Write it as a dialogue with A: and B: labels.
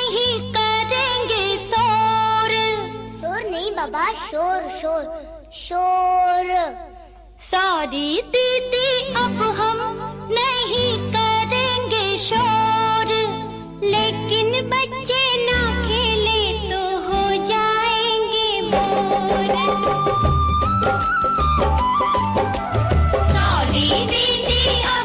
A: नहीं करेंगे शोर। शोर नहीं बाबा, शोर शोर शोर। सॉरी दीदी अब हम नहीं करेंगे शोर, लेकिन बच्चे ना खेले तो हो जाएंगे बोर। सॉरी दीदी अब